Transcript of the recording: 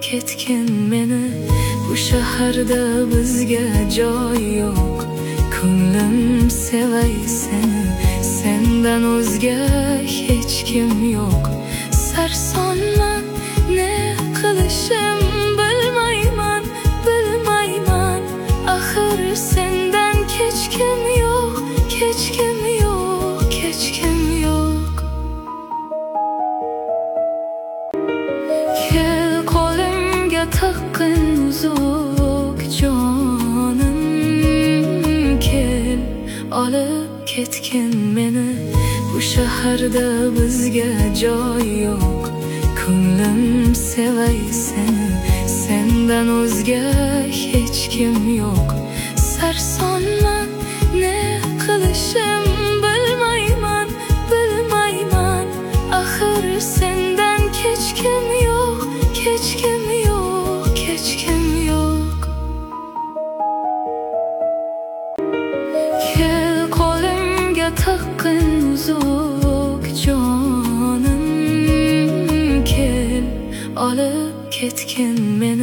ketgin meni. Bu shaharda bizga joy yo'q, ko'nglim sevay seni. Sendan o'zga hech kim yo'q. Sarsonman, ne qilishim bilmayman, bilmayman. Axir sendan kechkim yo'q, kechkim yo'q, kechkim yo'q. Kel qo'limga taqqin uzoq jonim, kel olib ketgin meni. Bu shaharda bizga joy yo'q, ko'nglim sevay seni. Sendan o'zga hech kim yo'q. Sarsonman, ne qilishim bilmayman, bilmayman. Axir sendan kechkim yo'q, kechkim yo'q, kechkim yo'q. Kel qo'limga taqqin uzoq jonim, kel olib ketgin meni.